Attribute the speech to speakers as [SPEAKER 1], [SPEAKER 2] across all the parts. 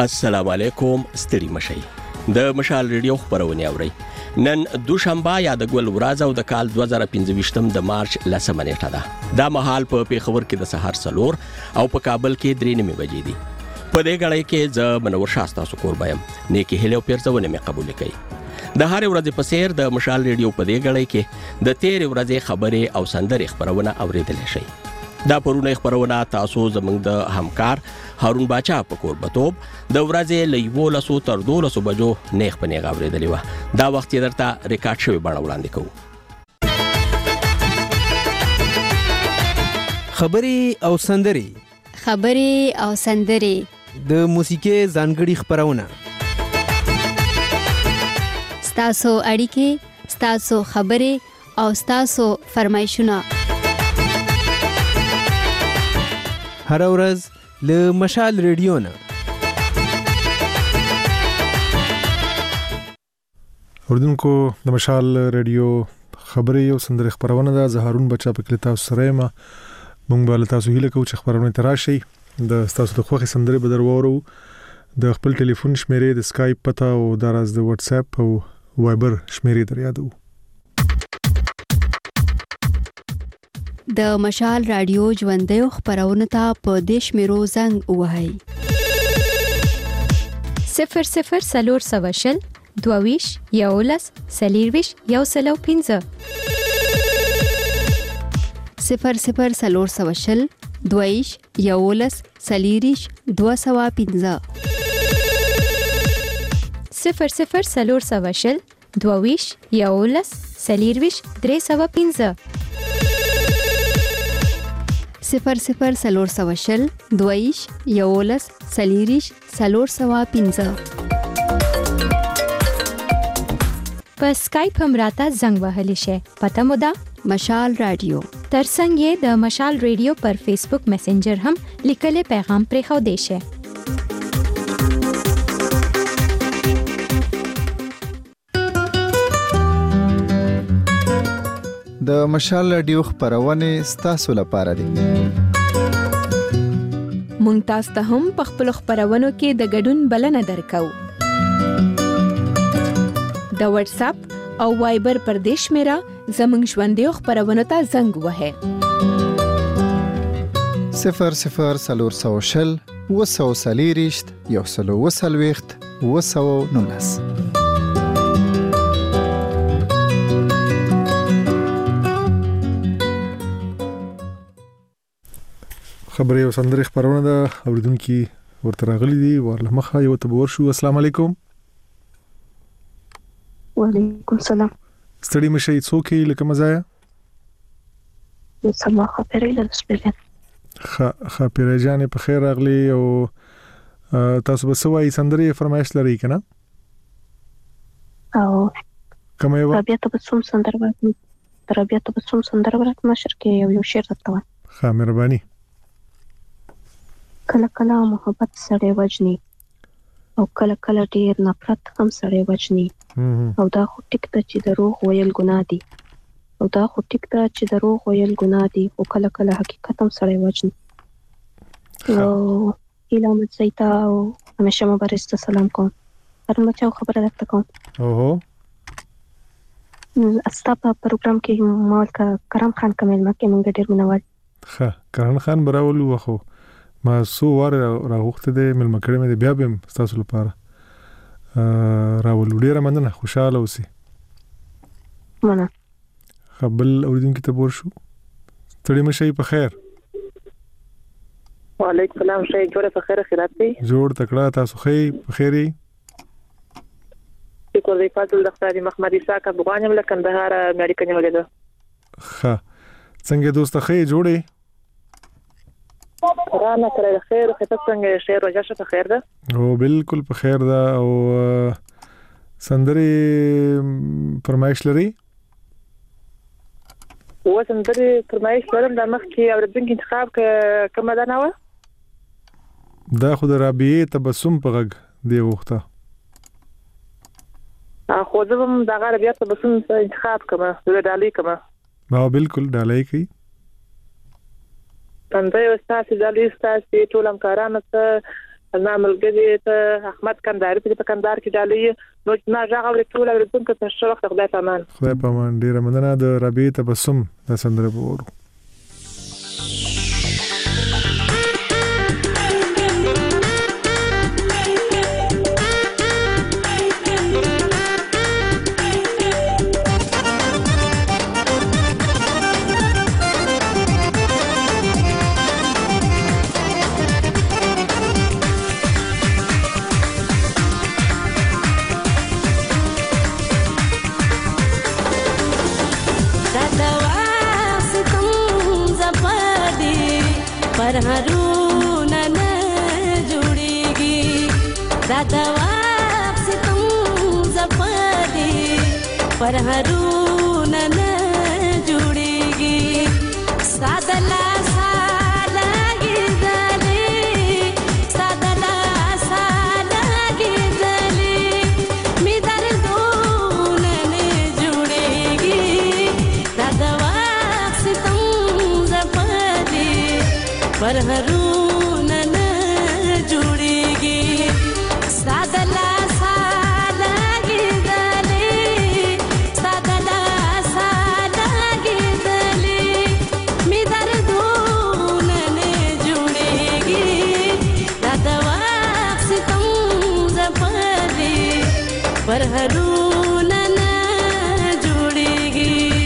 [SPEAKER 1] السلام علیکم، ستړي مشئ. د مشال ریډیو خبرونه اورئ. نن دوشنبه یا د ګل ورځ او د کال 2025 د مارچ 10 نیټه ده. دا مهال په پیښور کې د سحر 4 او په کابل کې 3 بجې دي. په دې غړې کې ز منور شاستا سکور بایم نیکی هلیو پیرځونه مې قبول کړي. د هر ورځې په سیر د مشال ریډیو په دې غړې کې د 13 ورځې خبرې او سندرې خبرونه اوریدل شي. دا پرونه خبرونه تاسو زموږ د همکار هارون باچا په کوربتوب د ورځې لیوو لسو تر 12 بجو نیخ په نیغ اوریدلی و. دا وخت یې درته ریکارډ شوی بڼه وړاندې کوو.
[SPEAKER 2] خبرې او سندرې د موسیقي ځانګړي خبرونه،
[SPEAKER 3] ستاسو اړیکې، ستاسو خبرې او ستاسو فرمایشونه
[SPEAKER 2] هر ورځ له مشال ریډیو نه.
[SPEAKER 4] اوردونکو د مشال ریډیو خبرې او سندرې خبرونه ده. زه هارون بچا په کلیتا سره ما مونږ به تاسو هیله کوو چې خبرونه تراشي. د تاسو د خوخي سندرې به درورو. د خپل ټلیفون شمیرې د اسکایپ پته او د راز د واتس اپ او وایبر شمیرې در یادو.
[SPEAKER 3] د مشال رادیو ژوندۍ خبرونه ته په دیش میرو زنګ وهاي
[SPEAKER 5] 00 22 یولس سلیرویش یو سلو 15
[SPEAKER 3] 00 22 یولس سلیریش 215
[SPEAKER 5] 00 22 یولس سلیرویش 315
[SPEAKER 3] 00 22 یولس سلیریش 315
[SPEAKER 5] په اسکایپ هم راته زنګ وهلی شي. پته مو ده
[SPEAKER 3] مشال رادیو.
[SPEAKER 5] ترڅنګ یې د مشال ریډیو پر فیسبوک میسنجر هم لیکلي پیغام پرې خو دی شي.
[SPEAKER 6] د مشال رادیو خبرونه ستاسو لپاره دي.
[SPEAKER 7] مونږ تاسو ته هم په خپل خبرونو کې د ګډون بلنه درکو. د واتس اپ او وایبر پر دیش میرا زمنګ ژوندۍ خبرونه ته زنګ وهه
[SPEAKER 6] 00 وسو سلیریشت یو سلو وسلويخت وسو نونس.
[SPEAKER 4] خبرې او سندرې خبرونه ده. اوریدونکو ورته راغلي دي ورله مخه یو ته ورشو. السلام علیکم.
[SPEAKER 8] وعلیکم السلام.
[SPEAKER 4] ستړي مشئ څوک لکه مزایا؟
[SPEAKER 8] سما خبرې لږه
[SPEAKER 4] خبرې جانې په خیر راغلي. او تاسو به سوای سندرې فرمایش لري کنه؟
[SPEAKER 8] او
[SPEAKER 4] کومه یو
[SPEAKER 8] رابطه په څوم سندره ورته نشر کې یو شعر راته.
[SPEAKER 4] ښه مهرباني.
[SPEAKER 8] کله کله محبت سره وجني او کله کله ډیر نفرت هم سره وجني. او دا خو ټیک ته چې دروغ ویل ګناه دي. او کله کله حقیقت هم سره وجني. او اعلان زیتا او همیشه مبارزه سلام کوم. هرڅه بچو خبره درته کوم.
[SPEAKER 4] اوه
[SPEAKER 8] استا په پروګرام کې مال کرم خان کمل مکه مونږ ډیر منوال.
[SPEAKER 4] ښه کرم خان براول وخو ما سو واره راغوخته دې ملمکړې مې بیا به تاسو لپاره راول ډیره مننه. خوشاله اوسئ.
[SPEAKER 8] مننه.
[SPEAKER 4] قبل اوریدونکو ته ورشو. ستړي مشئ په خیر.
[SPEAKER 8] وعلیکم السلام. شي جوړه په خیر خیرات دی.
[SPEAKER 4] جوړ تکړه تاسو خې په خیري.
[SPEAKER 8] شکر دی فاضل دختر محمد اسحاق افغانم له کندهار امریکا نه ولیدو.
[SPEAKER 4] ښه څنګه دوست خې جوړې؟
[SPEAKER 8] رانا سره خیر او خطه څنګه شعر وجه په خیر ده؟
[SPEAKER 4] او بالکل په خیر ده. او سندرې فرمایش لري؟
[SPEAKER 8] و سندرې فرمایش لرم. د مخ کې اوریدونکو انتخاب کومه ده نو؟
[SPEAKER 4] دا خو د رابعه تبسم په غږ دی وخته.
[SPEAKER 8] خو زه هم د رابعه تبسم انتخاب کوم. زه ډالۍ کوم.
[SPEAKER 4] ما بالکل ډالۍ کوي.
[SPEAKER 8] پنده یو ستاسو د لیستاسو ټول همکارانو ته
[SPEAKER 9] ملګری ته احمد کندهاري په کندهار کې ډالۍ نو نه ژغوري ټول اوریدونکو ته ښه وخت خدای پامان.
[SPEAKER 4] خدای پامان. ډیره مننه. د ربیع تبسم د سندره وورو.
[SPEAKER 10] परहरुना न जुड़ेगी दादावाप से तुम जपदे परहरुना न जुड़ेगी सादला साला गिदले सादला साला गिदले मिदर दून न जुड़ेगी दादावाप से तुम जपदे परहरुना न जुड़ेगी सादला साला गिदले सादला साला गिदले मिदर दून न जुड़ेगी दादवा से तुम जपदे परहरुना न जुड़ेगी.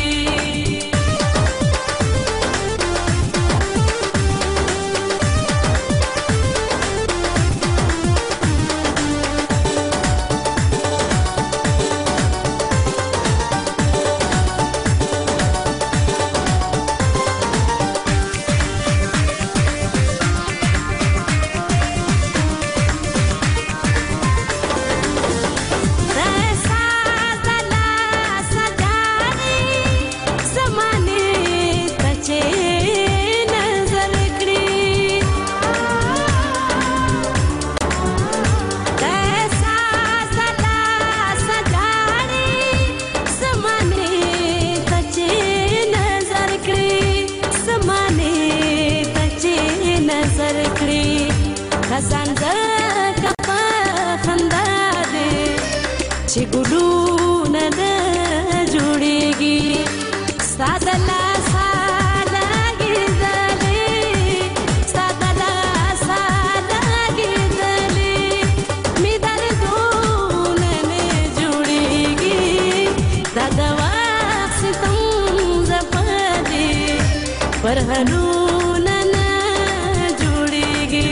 [SPEAKER 10] गुडूना न जुड़ेगी सादला साला गिदले सादला साला गिदले मिदर दून न जुड़ेगी दादवा से तुम जपदे परहरुना न जुड़ेगी.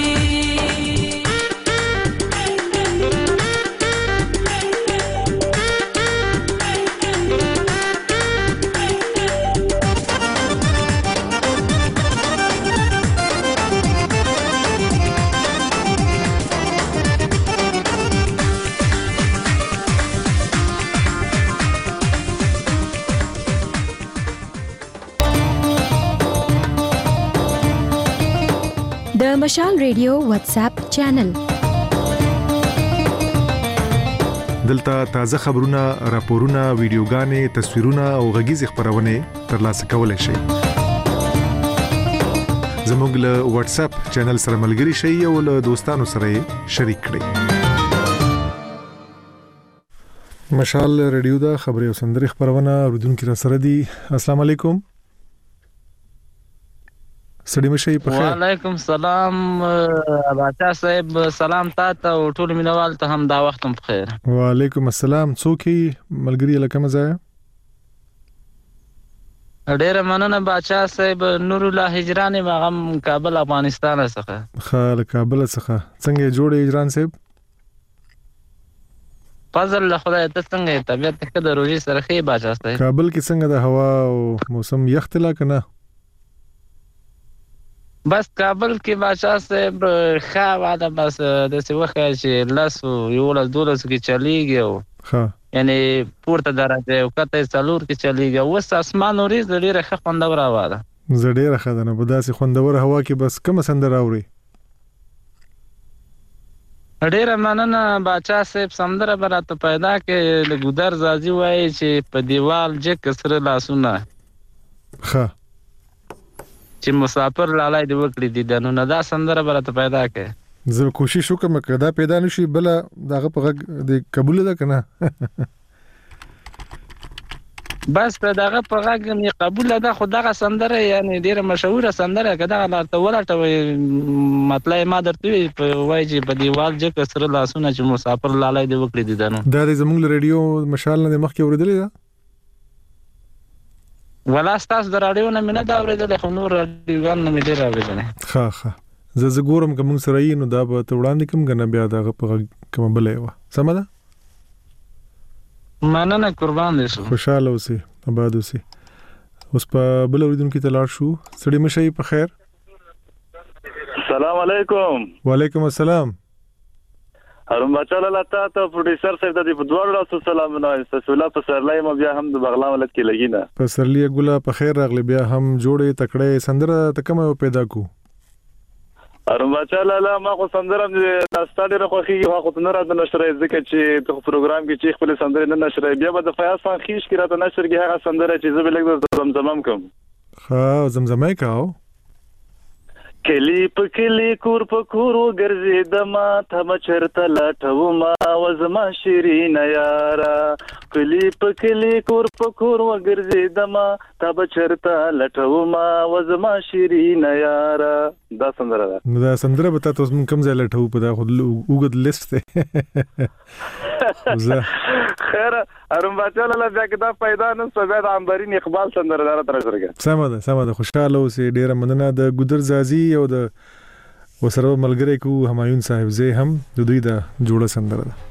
[SPEAKER 5] د مشال ریډیو واتس اپ چینل
[SPEAKER 4] دلته تازه خبرونه، راپورونه، ویډیوګانې، تصویرونه او غږیز خبرونه ترلاسه کولای شئ. زموږ له واتس اپ چینل سره ملګري شئ او له دوستانو سره شریک کړئ. مشال ریډیو دا خبري او سندري خبرونه اوریدونکو را سره دي. السلام علیکم. سړی مشي په خیر.
[SPEAKER 11] وعلیکم السلام باچا صاحب، سلام تاسو او ټول مینوال ته هم دا وخت په خیر.
[SPEAKER 4] وعلیکم السلام. څوکي ملګری لکه مزه
[SPEAKER 11] ډېر مننه باچا صاحب. نور الله هجران مغم کابل افغانستان څخه.
[SPEAKER 4] خال کابل څخه څنګه جوړ هجران صاحب؟
[SPEAKER 11] فضل له خدای ته څنګه طبيعت کې د روزي سره خې باچا صاحب.
[SPEAKER 4] کابل کې څنګه د هوا او موسم یخت لا کنه؟
[SPEAKER 11] بس کابل کې باچا صاحب خا واده بس د څه وخت چې لاسو یو له دولس کې چلیږي او
[SPEAKER 4] ها
[SPEAKER 11] یعنی پورته درجه او کته څلور کې چلیږي. وس اسمان اوري ډیره ښه خوندور هوا ده.
[SPEAKER 4] زړه خدانه په داسې خوندور هوا کې بس کوم سندره اوري؟
[SPEAKER 11] ډیره مننه باچا صاحب. سندره براته پیدا کې لګودر زازي وایي چې په دیوال جک سره لاسونه
[SPEAKER 4] ها
[SPEAKER 11] چې مسافر لالای دی وکړي دي نو دا سندره براته پیدا کې.
[SPEAKER 4] زه کوشش وکم کدا پیدا نشي بل دغه په غږ د قبول ده کنه
[SPEAKER 11] بس په دغه په غږ مې قبول ده خو دغه سندره یعنی ډیره مشهوره سندره کدا لارته ولټه مطلب ما درته وای چې په دیوال جګ سره لاسونه چې مسافر لالای دی وکړي دي دنو
[SPEAKER 4] دا زموږ ریډیو مشال نه مخکې اوریدلې ده
[SPEAKER 11] ولا تاسو د رادیو نه مینه دا اوریدل خو نور رادیوګان نه مې ډیر اوریدل
[SPEAKER 4] ښه زه ګورم کوم سره یې نو دا به ته وړاندې کوم کنه بیا دغه په کوم بلې و سم ده
[SPEAKER 11] مننه قربان دي شو
[SPEAKER 4] خوشاله اوسې آباد اوسې اوس په بل اوریدونکو ته لاړ شو سړی مشي په خیر
[SPEAKER 12] السلام علیکم
[SPEAKER 4] وعلیکم السلام
[SPEAKER 12] هرم بچاله لاته ته پروډوسر صاحب د په دوه ورځو سلام نه استسولا په سرلای م بیا هم د بغلا ولادت کې لګینا
[SPEAKER 4] په سرلی ګولا په خیر راغلی بیا هم جوړې تکړه سندره تکمه پیدا کو
[SPEAKER 12] هرم بچاله لا ما خو سندره د ستاډي راخوخي خو ته نه راځه نشره ځکه چې په پروګرام کې چې خپل سندره نه نشره بیا به د فیاض خان خیش کې راته نشر کې هغه سندره چې زه به لګ زمزم کوم
[SPEAKER 4] ها زمزمه کاو
[SPEAKER 12] کلی په کلی کور په کور وګرځیدما ته مچرته لاټو ما وزما شیرین یارا کلی په کلی کور په کور وګرځیدما ته مچرته لاټو ما وزما شیرین یارا دا سندره ده
[SPEAKER 4] نو دا سندره به تاسو کوم ځای لاټو په دا خو وګد لیست ده
[SPEAKER 12] خیر هرم بچاله لا بیا کدا پیدا نه سبا د انبرین اقبال سندره دار تر سره
[SPEAKER 4] سم ده خوشاله اوسې ډیره مننه د ګودر زازي او د وسره ملګری کو همایون صاحب زه هم د دوی د جوړه سندره ده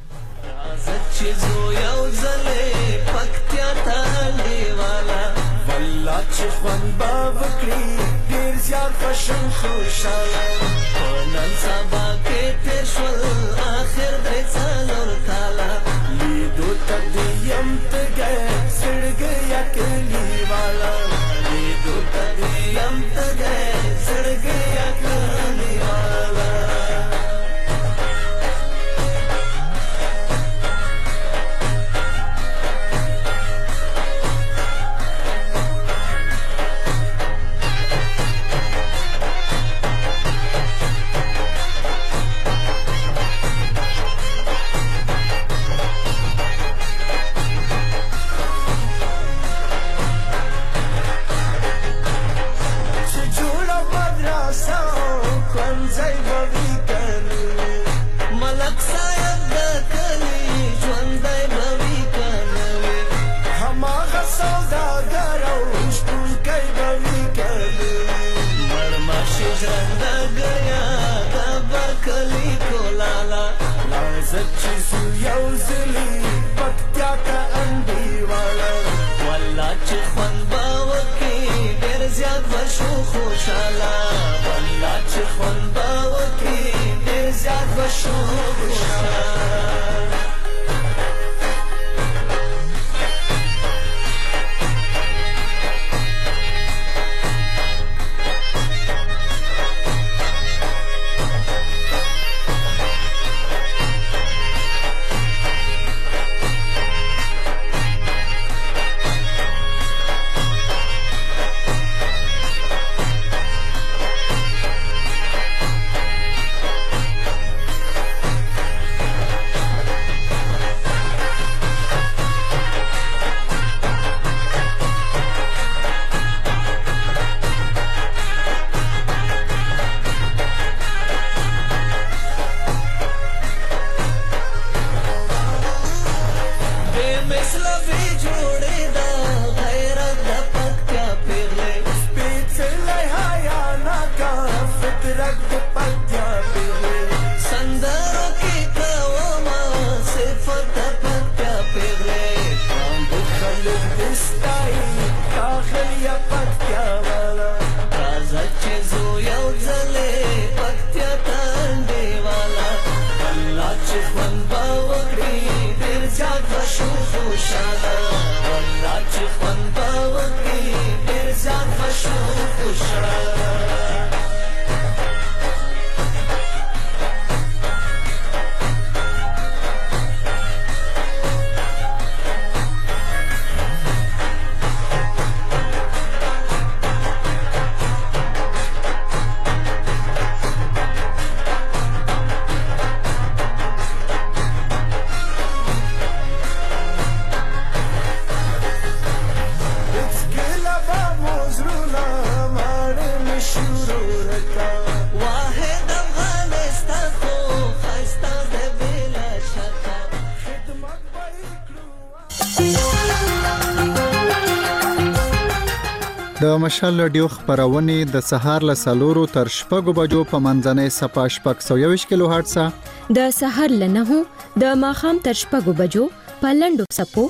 [SPEAKER 6] د مشال رادیو خبرونه د سهار له 4 تر 6 بجو په منځنۍ صفه 620 کیلو هرتز
[SPEAKER 7] د سهار له 9 د ماخام تر 6 بجو په لندو صفو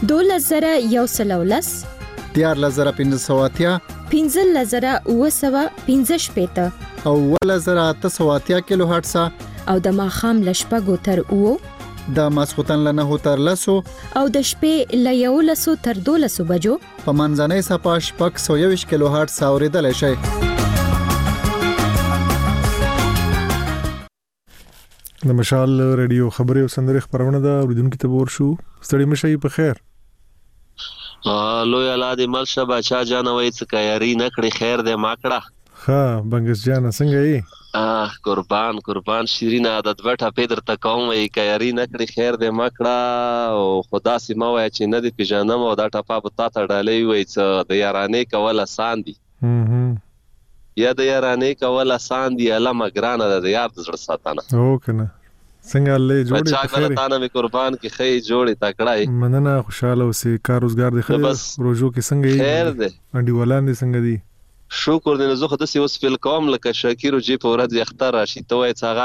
[SPEAKER 7] 2113
[SPEAKER 6] 14580
[SPEAKER 7] 15915
[SPEAKER 6] او 1880 کیلو هرتز
[SPEAKER 7] او د ماخام له 6 تر 9
[SPEAKER 6] د ماسختن له 9 تر 10
[SPEAKER 7] او د شپې له 11 تر 12 بجو
[SPEAKER 6] په منځنۍ صفه 620 کیلو هرتز اوریدل شي.
[SPEAKER 4] د مشال رادیو خبري او سندري خبرونه دا اوریدونکو ته ورشو. ستړي مشي په خیر.
[SPEAKER 13] لوی الله دې ملشه بچا جان وای څه کایری نکړي خیر دې ماکړه.
[SPEAKER 4] ها بنګس جان څنګه یې؟
[SPEAKER 13] قربان شیرین عادت وټه پیدر ته کوم ای کایری نکړي خیر دې ماکړه او خدا سي ما وای چې نه دې پیژنم او دا ټپه په تا ته ډالې وای څه د یارانې کول آسان دي. یا د یارانې کول آسان دي الله مګرانه د یار د زړه ساتنه.
[SPEAKER 4] او کنه څنګه الله جوړي
[SPEAKER 13] بچا غلطانه می قربان کی خې جوړي تکړای
[SPEAKER 4] مننه خوشاله اوسې کار روزګار دې خیر روزو کې څنګه یې
[SPEAKER 13] خیر دې
[SPEAKER 4] انډي ولان دې څنګه دي
[SPEAKER 13] شکر دې زه خو د سی اوس فل کوم لکه شاکر او جی په ورځ اختر راشي ته وای څنګه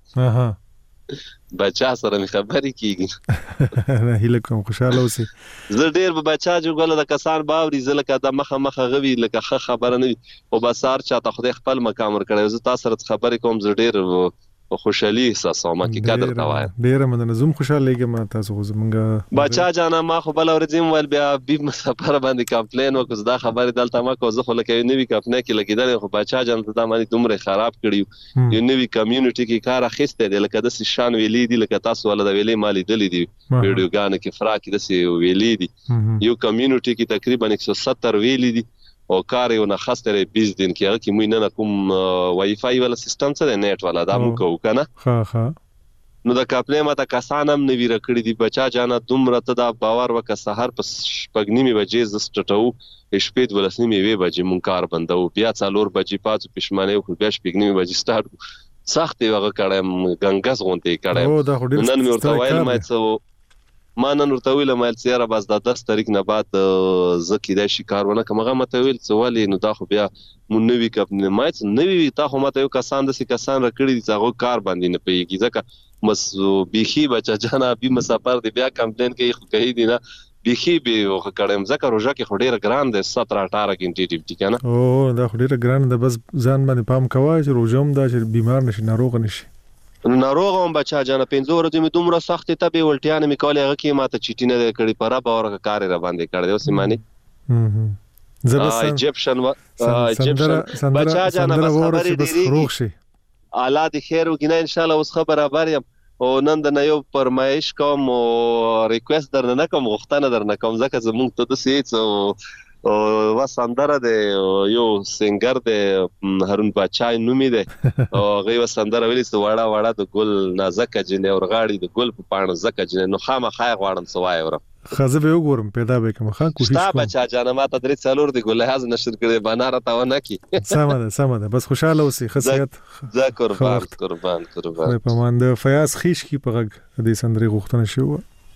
[SPEAKER 13] والی بچا سره می خبرې کیږي
[SPEAKER 4] نه هله کوم خوشاله اوسې
[SPEAKER 13] زه ډیر به بچا جوړل د کسان باوري زلکه د مخه غوي لکه خبره نه او بسار چاته خدای خپل مقام ور کړی زه تاسو سره خبرې کوم زه ډیر خوشالي احساسوم کی قدر تا وای
[SPEAKER 4] ډیر مننه زوم خوشاله لګم تاسو خو زمونږه
[SPEAKER 13] بچا جانا ما خو بل ورځم ول بیا به مسافر باندې کمپلین وکړ دا خبره دلته ما کو زه خو لکه نوې کمپنی کې لګیدل خو بچا جان ته باندې دومره خراب کړیو یو نوې کمیونټي کې کار اخیسته دی لکه د شان ویلې دي لکه تاسو ول د ویلې مالي دلی دي ویډیوګان کې فرا کې د سی ویلې دي یو کمیونټي کې تقریبا 170 ویلې دي او کار یو نه خاصه 20 دن کې هغه کې مې نه کوم وای فای ولا سیستم څه نه ولا دا مو کو کنه
[SPEAKER 4] ها
[SPEAKER 13] نو د کاپلې ماته کسانم نوی رکړې دي بچا جانا دومره ته دا باور وک سحر په شپګنیمه بجې ز سټټو شپې د ولسنیمه وی بجې مون کار بندو بیا څلور بجې پاتو پښمنه خو بیا شپګنیمه بجې سٹارټ سخت یو کړم غنګس غونته کړم نن مې ورته وایل ما څو ما نن ورته ویل مې سیاره بس د 10 تاریخ نه بعد زکه د شکارونه کومه مته ویل سوالي نو دا خو بیا مون نوی کپ نه مایت نوی تا خو مته یو کسان د کسان رکړي دي هغه کار باندې نه پیږي ځکه مس بيخي بچا جانا به مسافر دی بیا کمپلین کوي خو کوي دي نه بيخي به وکړم ځکه روزه کې خډيره ګران ده 17-18 غنټې ډیوټي کنه
[SPEAKER 4] او دا خډيره ګران ده بس ځان باندې پام کوای چې روزم دا چې بیمار نشي ناروغ نشي
[SPEAKER 13] ناروغم بچا جانا 15 ورځې مې دومره سخت ته به ولټیان مې کولې هغه کې ماته چټی نه کړې پره باور کار را باندې کړ دی اوس مانی ایجپشن بچا جانا بس خبرې دی اعلی د خیر وګینه ان شاء الله اوس خبره بریم او نن د یو پرمایش کوم او ریکوست درنه کوم غوښتنه درنه کوم ځکه زمونږ ته د سیټ او وسندره د یو سنگر د هارون بچای نومي ده او غي وسندره ویل څه واړه د ګل نازکه جنې اور غاړي د ګل په پاڼه زکه جنې نو خامخا غواړم سوای ورم
[SPEAKER 4] خزه به وګورم پیدا به کوم خا کوشش
[SPEAKER 13] کوم تا بچا جان ما ته درې څلور د ګل هاز نشر کړي بناره تا ونه کی
[SPEAKER 4] سم ده بس خوشاله اوسې خصيت
[SPEAKER 13] ز قربان
[SPEAKER 4] په مانده فیاض خیش کی په غږ د سندري غوښتنه شو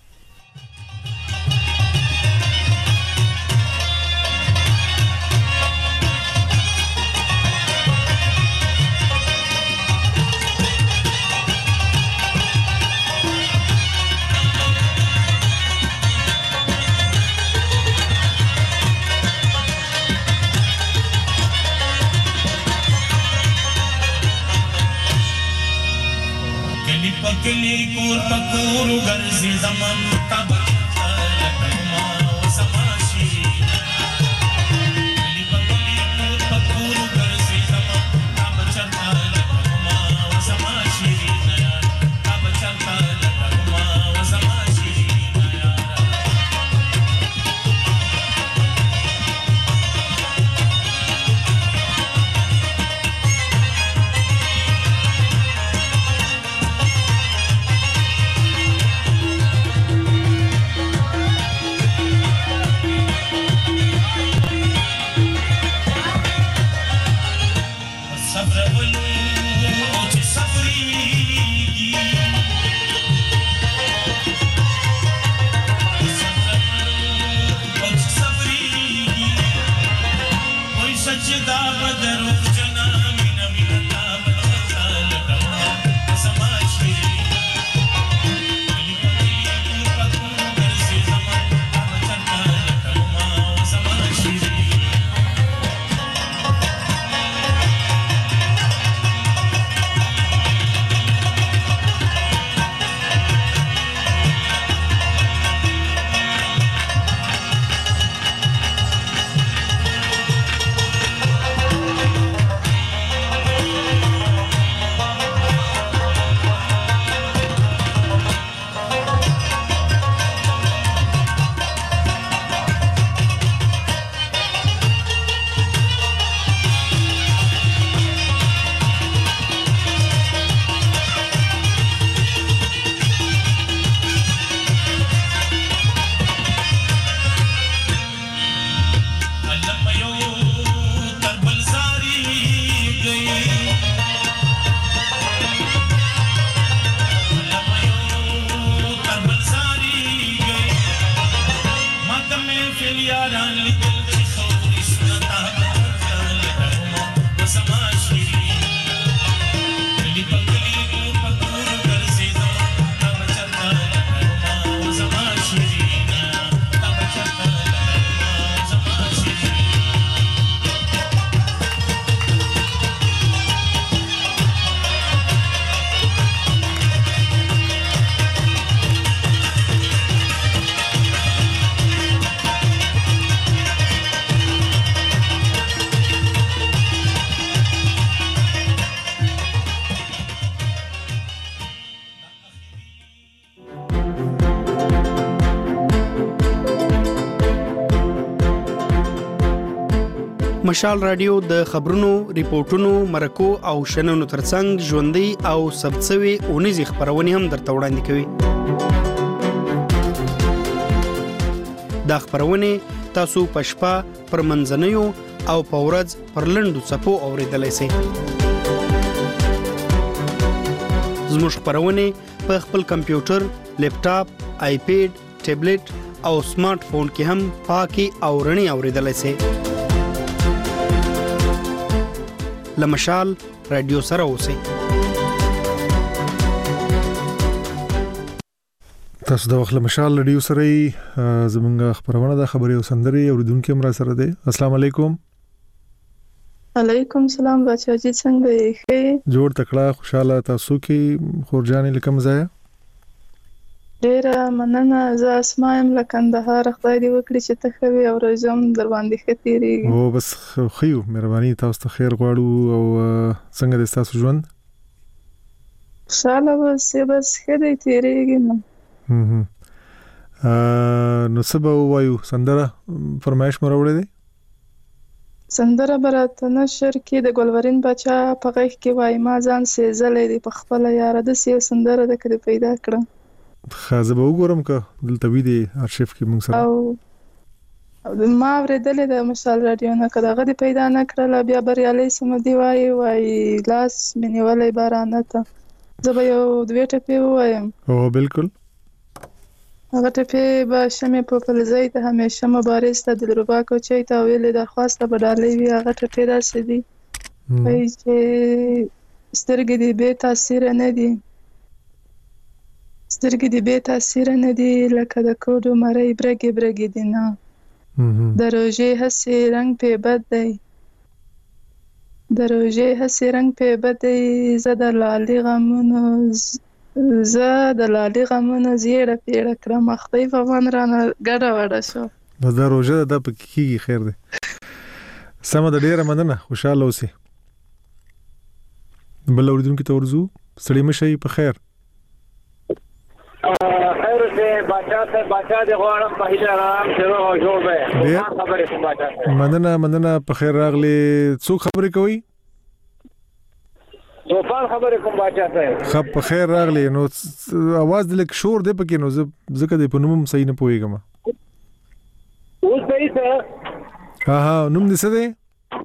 [SPEAKER 14] پکلی کور پکور ګرځي زمن تبا لکما او سماشي کلی پکلی کور پکور ګرځي زمن تبا چرتا لکما او سماشي تبا چرتا لکما او سماشي
[SPEAKER 15] مشال رادیو د خبرونو، ریپورتونو، مرکو او شننو ترڅنګ ژوندۍ او ثبتسوي اونیزې خبرونه هم درته وړاندې کوي. دا خبرونه تاسو په شپه پر منځنیو او په ورځ پر لنډو څپو اوریدلای شئ. زموږ خبرونه په خپل کمپیوټر، لیپټاپ، آیپیډ، ټابلیټ او سمارټ فون کې هم پاکي او رڼي اوریدلای شئ. لمشال رادیو سره اوسئ.
[SPEAKER 4] تاسو د وخت لمشال رادیو سره زمونږ خبرونه د خبري او سندري اوریدونکو هم را سره دي. السلام علیکم.
[SPEAKER 16] علیکم سلام بچا جی څنګه یې؟
[SPEAKER 4] جوړ تکړه خوشاله تاسو کې خورجانې لکم ځای.
[SPEAKER 16] ډیر مننه. زه اسمایم لکندهار. خدای دې وکړي چې ته خوي او رزم در باندې ختيري.
[SPEAKER 4] او بس خيو مهرباني تاسو ته خیر غواړو او څنګه د تاسو ژوند؟
[SPEAKER 16] ساله بس خدای تیریږي نو.
[SPEAKER 4] نو سبا وایو سندره فرمایش مروړې دي.
[SPEAKER 16] سندره برات نشر کې د ګلورین بچا په غږ کې وای ما ځان سېزلې دي په خپل یار د سې سندره د کړي پیدا کړم.
[SPEAKER 4] خازه به وګورم که دلته وی دي ارشیف کې موږ سره
[SPEAKER 16] او ما ورېدلې د مشال رادیو نه کړه غدي پیدا نه کړل بیا بریالي سم دی وای لاس منیولې بارانه ته زه به یو دوه ټپه وایم.
[SPEAKER 4] او بالکل
[SPEAKER 16] هغه ټپه به شمه په فلزای ته همیشه مبارز ته دلربا کو چي ته ویلې درخواست به ډالې وی هغه ټپه راسې دي چې سترګې دې به تاثیر نه دي سترګې دې به تاثیر نه دي لکه د کوډو مړی برګي دي نه د روزي هسي رنگ په بد دی د روزي هسي رنگ په بد دی زده لالي غمونو زیړه پیړه کړم مخې په باندې رانه ګډه وډه شو.
[SPEAKER 4] دا روزه د پکېږي خیر دی. سم د ډیره مننه خوشاله اوسئ. بل اوریدونکو ته ورزو سړی مشي په خیر.
[SPEAKER 17] خیر دې بچا دې غواړم په هیله آرام شروع او جوړ به خبرې کوم بچا.
[SPEAKER 4] مننه په خیر راغلی. څوک خبرې کوي؟
[SPEAKER 17] طوفان خبرې کوم بچا ته.
[SPEAKER 4] خب په خیر راغلی. نو आवाज دلک شور دی پکې نو زکه دې په نوم صحیح نه پويګم.
[SPEAKER 17] اوس صحیح څه؟
[SPEAKER 4] ها نوم دې څه دی؟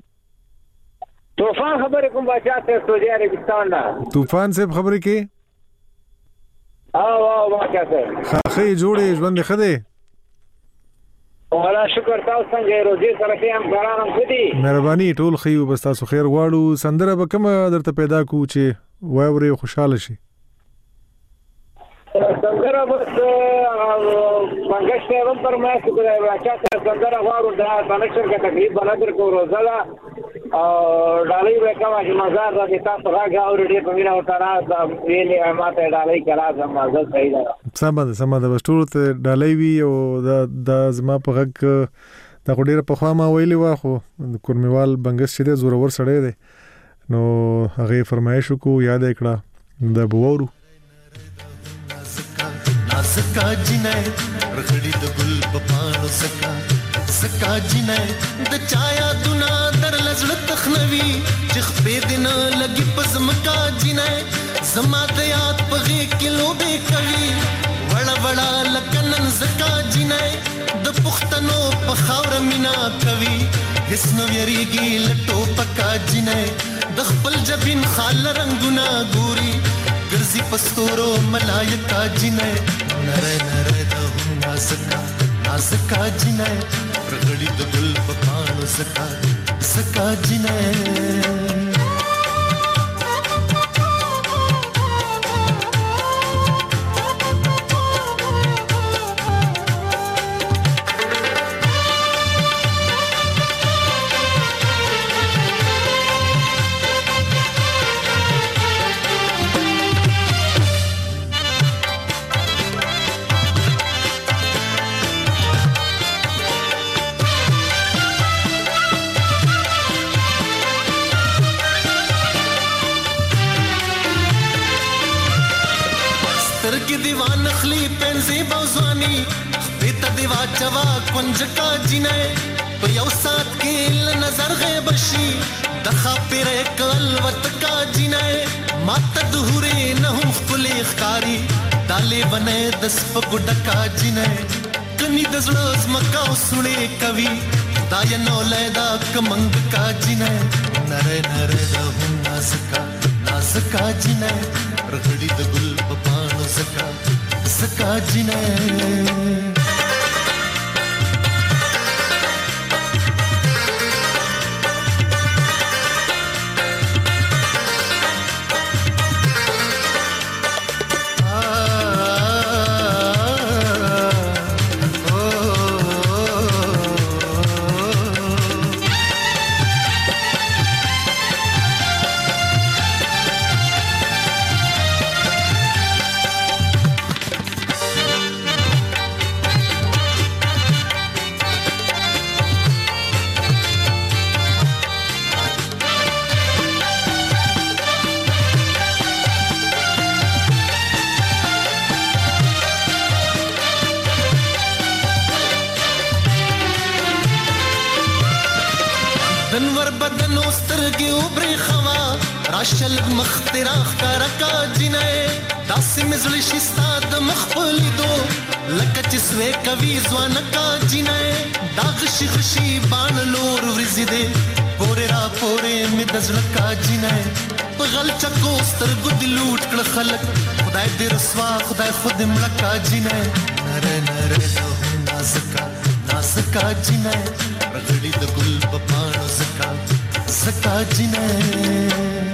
[SPEAKER 17] طوفان خبرې کوم بچا ته سعودي عربستان نه.
[SPEAKER 4] طوفان صاحب خبرې کې؟
[SPEAKER 17] او بچا ته.
[SPEAKER 4] خې جوړې ژوند خده.
[SPEAKER 17] ولا شکر تاسو څنګه روزي سره کې هم ګرانم خدي
[SPEAKER 4] مهرباني ټول خيو بس تاسو خیر غواړو سندره به کوم درته پیدا کو چې وایوري خوشاله شي
[SPEAKER 17] سندره بس منګش ته هم پر ما څه کوي راځه سندره غواړو دا کنیکشن کې تقریبا نظر کو روزاله او ډالۍ وکړه چې مزار راځي تاسو راځي او ډېر په مینا وته راځه ویلې ماته ډالۍ کړه زما صحیح ده
[SPEAKER 4] سم ده بس ټول ته ډالۍ وی او دا زما په غږ دا ډېر په خوا ما ویلې واخو کورمیوال بنګس چې د زورور سړی دی نو هغه فرمایش کو یاد کړه د بوورو
[SPEAKER 18] سکا جنای رخړی د ګل په پانو سکا جنای د چایا دنا در لزړ تخنوي چې خپې دین لګي پزمکا جنای زما د یاد په غي کلو به کوي وړ لکنن زکا جنای د پختنو په خاور مینا کوي هیڅ نو یریږي لټو پکا جنای د خپل جبین خال رنگونه ګوري ګرځي پستورو ملائکه جنای نره د هم نازکا جنای رغړی د ګل په پانو سکا جنای دیوان خلی پنځي بوزواني بیت دیوا چوا کنج کا جنای په یو سات کې نظر غیب شي د خاطر کل وت کا جنای مات دهوري نه هم خپل اخکاری دالې بنې د سپ ګډ کا جنای کني د زړه مکا سړې کوي دای نو لیدا کمنګ کا جنای نره د هم نازکا جنای رغړی د ګل په پانو سکا جنای راشل مختراخ کارکا جنای داسې مزل شستا د مخبل دو لکه چې سوي کوي ځوان کا جنای دا خشي بان لور ورزيده پورې را پورې می دزل کا جنای په غل چکو ستر ګد لوټ کړ خلک خدای دې رسوا خدای خود ملکا جنای نره نازکا جنای رغړی د ګل په پانو سکا جنای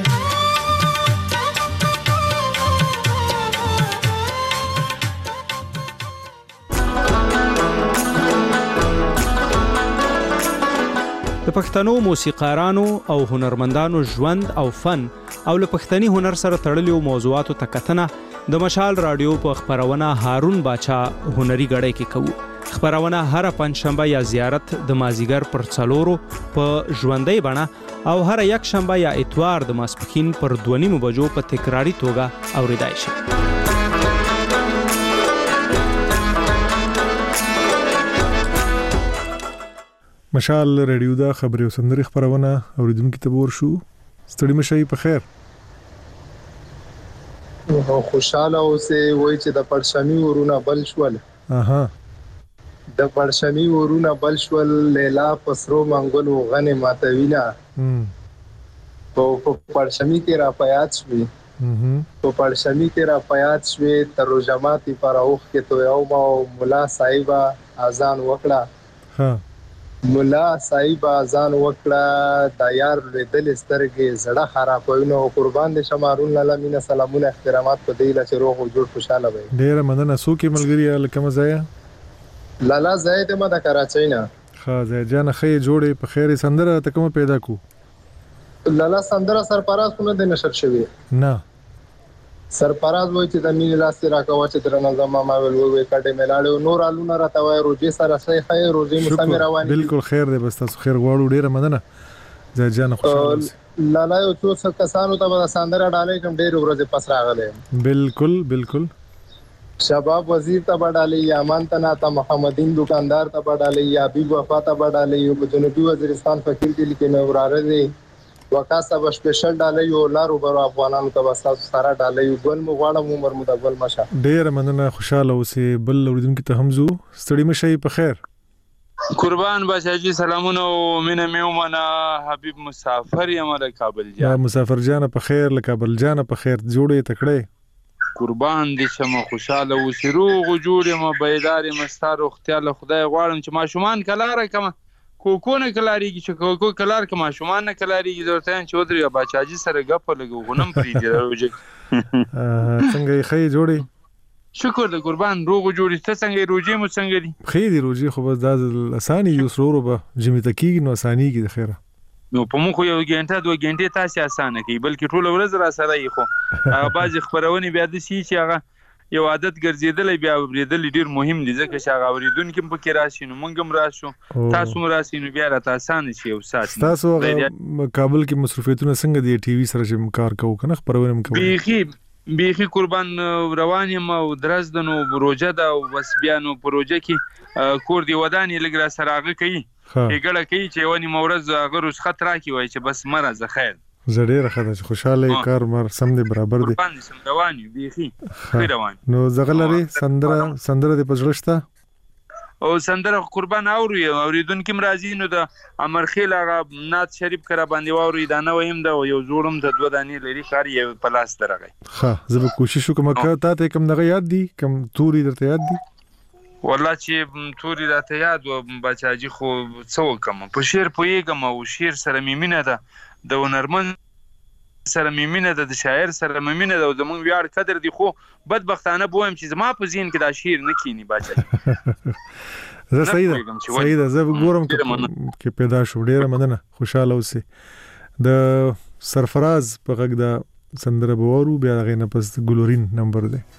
[SPEAKER 2] د پښتنو موسیقارانو او هنرمندانو ژوند او فن او له پښتني هنر سره تړلو موضوعاتو ته کتنه د مشال رادیو په خبرونه هارون باچا هنري غړې کې کوو. خبرونه هر پنځشنبه یا زیارت د مازیګر پر څلورو په ژوندۍ بڼه او هر یک شنبه یا اتوار د ماسپښین پر 2:30 بجو په تکراری توګه اوریدای شي.
[SPEAKER 4] مشال رادیو دا خبري او سندري خبرونه اوریدونکو ته ورشو. ستړي مشي په خیر.
[SPEAKER 19] خوشاله اوسه وای چې د پرشمي ورونه بل شول.
[SPEAKER 4] اها
[SPEAKER 19] د پرشمي ورونه بل شول لیلا پسرو منګل غنه ماتوینا. په پرشمي کې را پیات شوي. په پرشمي کې را پیات شوي ترجماتي پر اوخ کې تو یو ما مولا صاحب اذان وکړه.
[SPEAKER 4] ها
[SPEAKER 19] مولا صاحب اذان وکړه د یار لیدل سترګې زړه خرابوي نو قربان دي شمارون لاله مینا سلامونه احترامات په دی لا چې روغ او جوړ خوشاله وي.
[SPEAKER 4] ډیر مننه. سوکي ملګری لکه مزایا
[SPEAKER 19] لالا زید ما د کراچۍ نه.
[SPEAKER 4] ها زید جان خې جوړې په خیر سندره ته کوم پیدا کو.
[SPEAKER 19] لالا سندره سرپراز کو نه د نشر شوی
[SPEAKER 4] نه
[SPEAKER 19] سرپراز وای چې د مين لاس راکوا چې درنه زما ما ویل وې کټه ملاړو نور الونه راته وای روزي سره سي خیر روزي مسامي رواني.
[SPEAKER 4] بالکل خیر دی بس تاسو خیر غواړو ډیره مننه زید جان خوشاله.
[SPEAKER 19] لالا یو څو کسانو ته د سندره ډالې کوم ډیر ورځې پس راغله.
[SPEAKER 4] بالکل بالکل.
[SPEAKER 19] شباب وزیر ته بډالې یامان تنا ته محمدین دکاندار ته بډالې یا حبیب وفا ته بډالې یو جنوبي وزیرستان فقیر کې لیکنه وراره دی وکاسه به سپیشل ډالې یو لارو برو افغانانو ته واسطه سره ډالې یو ګل مو غواړم عمر مو د ګل ماشه.
[SPEAKER 4] ډیر مننه خوشاله اوسې بل اوریدونکو ته همزو ستړي مشي په خیر.
[SPEAKER 20] قربان باشاجي سلامونه او مینه میومنه حبیب مسافر یم له کابل جان.
[SPEAKER 4] یا مسافر جان په خیر له کابل جان په خیر جوړې تکړه
[SPEAKER 20] قربان دي شمه خوشاله اوسې روغ جوړ یم بیدار یم ستاره اختیار خدای غواړم چې ماشومان کلاره کما کوکونه کلاریږي چې کوکو کلار کما شومان نه کلاریږي درته چې ودري بچاجي سره غپ لګو غنم پری دی راوځي.
[SPEAKER 4] څنګه یې خې جوړي
[SPEAKER 20] شکر د قربان روغ جوړي ته څنګه روزي مو څنګه دي
[SPEAKER 4] خې دی روزي خو بس د اساني یو سرور به جمی تکیږي نو اساني کې د خیره
[SPEAKER 20] نو په مخ یو غنټه دوه غنټه تاسو اسانه کی بلکې ټول ورځ را سره یې خو باز خبرونه بیا د شي چې هغه یو عادت ګرځیدل بیا ورېدل ډیر مهم دي ځکه چې هغه ورېدونکو په کې راشي نو مونږ هم راشو تاسو هم راشي نو بیا راته اسانه شي او سات
[SPEAKER 4] تاسو کابل کې مصروفیتونه څنګه دي ټي وي سره چې کار کوو کنه خبرونه کوو
[SPEAKER 20] بیخي قربان روان یم او درزدن او پروژه دا بس بیا نو پروژه کې کور دی ودانې لګ را سراغه کوي ایګړه کوي چې ونی مورز هغه روز خطر راکی وای چې بس مرزه خیر
[SPEAKER 4] زړه راخه چې خوشاله کار مر سم دی برابر دی
[SPEAKER 20] قربان سم روان بیخي روان
[SPEAKER 4] نو زغلري سندره د پزړشتا
[SPEAKER 20] او سندره قربان اوریدونکو مرضی نو د امرخیل هغه نات شریف کرا باندې ووري دا نه ویم دا یو زوړم د دوه دانی لري کار یو پلاس درغی.
[SPEAKER 4] ها زه کوشش کوم ته کوم دغه یاد دي کوم توري درته یاد دي
[SPEAKER 20] والله چې توري راته یاد و بچاجي خو څو کوم په شعر پویګم او شعر سره میمنه ده د هنرمن سره میمنه ده د شاعر سره میمنه ده زمون ویاړ قدر دي خو بدبختانه بوم چې زما په زین کې دا شعر نه کینی بچاجي
[SPEAKER 4] زه سید زه ګورم کې پیدا شو ډیره مننه خوشاله اوسې د سرفراز په غږ د سندره بوورو بیا غینه پس ګلورین نمبر ده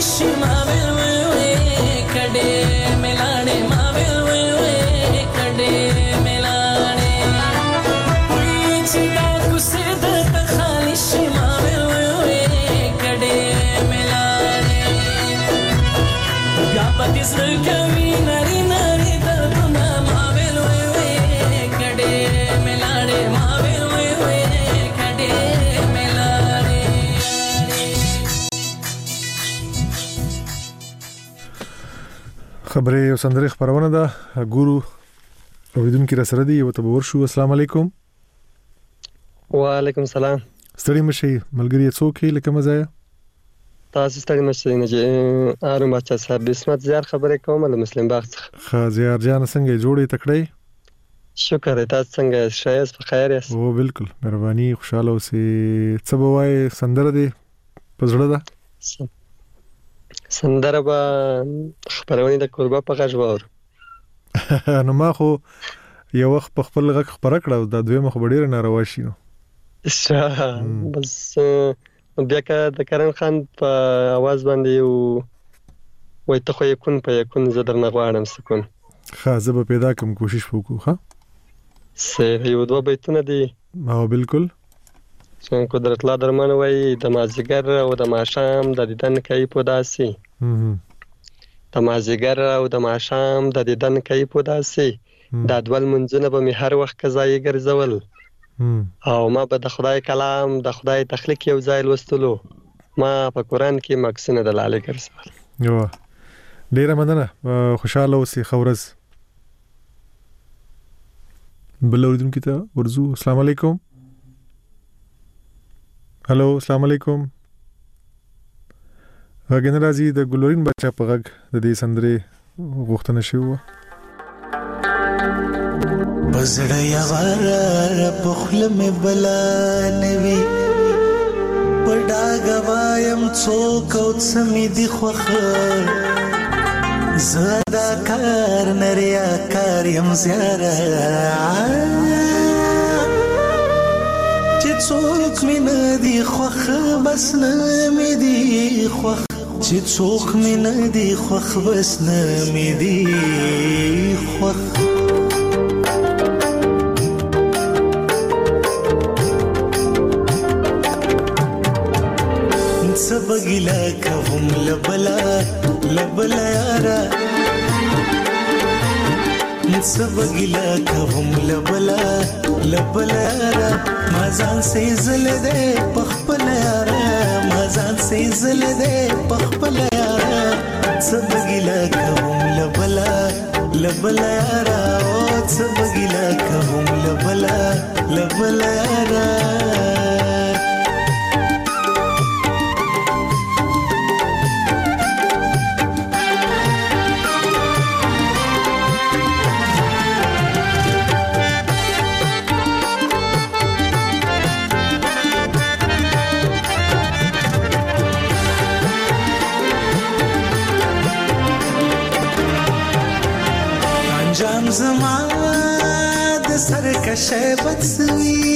[SPEAKER 10] خالشي ما وي کډې ملاړې ما وي کډې ملاړې وي چې دا کوسه د خالشي ما وي کډې ملاړې یا پدې سره کوي نری نری دردونه ما وي کډې ملاړې ما وي کډې ملاړې.
[SPEAKER 4] خبرې او سندرې خبرونه ده ګورو اوریدونکو را سره دی یو ته ورشو. السلام علیکم.
[SPEAKER 21] وعلیکم السلام.
[SPEAKER 4] ستړي مشي ملګری څوک لکه مزه
[SPEAKER 21] تاسو ستړي مشي نه چې ارم بچا صاحب بسمت زیار خبرې کوم له مسلم باغ څخه.
[SPEAKER 4] زیار جان څنګه جوړې تکړې؟
[SPEAKER 21] شکر تاسو څنګه شایس په خیر یاست؟
[SPEAKER 4] او بالکل مهرباني خوشاله اوسې. څه بوای سندره دی پزړه ده؟
[SPEAKER 21] سندره به خبرونه د کوربه په غږ وور.
[SPEAKER 4] نو ما خو یو وخت په خپل غږ خبره کړو دا دوی مخ ډیره ناروا شي نو
[SPEAKER 21] بس بیا که د کرن خان په आवाज باندې وای ته خو یکون په یکون زه درنه غواړم سکون.
[SPEAKER 4] زه به پیدا کوم کوشش وکړو. ها
[SPEAKER 21] یو دوه بیتونه دي.
[SPEAKER 4] بالکل
[SPEAKER 21] څنګه قدرت الله درمان وای د مازیګر او د ماښام د دیدن کوي په داسي د مازیګر او د ماښام د دیدن کوي په داسي د ادول منځونه به می هر وخت قضایي ګرځول او ما به د خدای کلام د خدای تخلیق یو ځای لوستلو ما په قران کې مقصد د لاله ګرځول.
[SPEAKER 4] یو ډیره مننه خوشاله اوسې خورز. بل اوریدونکو ته ورزو. السلام علیکم. هلو السلام علیکم. غږ راځي د ګلورین بچا په غږ د دې سندرې غوښتنه شوی و.
[SPEAKER 18] بزړه یوار په خپل مې بلا نوي پډا غوایم څوک او سمې دی خوخه زدا کار نریا کار یم زیاره چې څوک مې نه دی خوخه بس نه مې دی خوخه چې څوک مې نه دی خوخه بس نه مې دی خوخه سبګیلا کوم لبلا یارا سبګیلا کوم لبلا یارا مازان سي زل دې پخپل یارا مازان سي زل دې پخپل یارا سبګیلا کوم لبلا یارا او سبګیلا کوم لبلا یارا زما د سر کشه بڅوي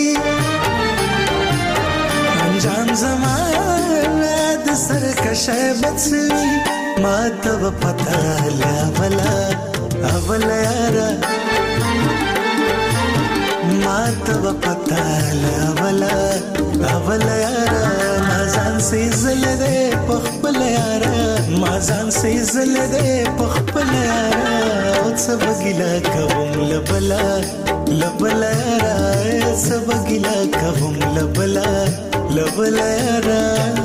[SPEAKER 18] انجام زما د سر کشه بڅوي ما ته پتا لا ولا یارا ما ته پتا لا ولا یارا مازان سي زل دې پخپل یارا مازان سي زل دې پخپل یارا سبګیلا کوم لبلا یارا سبګیلا کوم لبلا یارا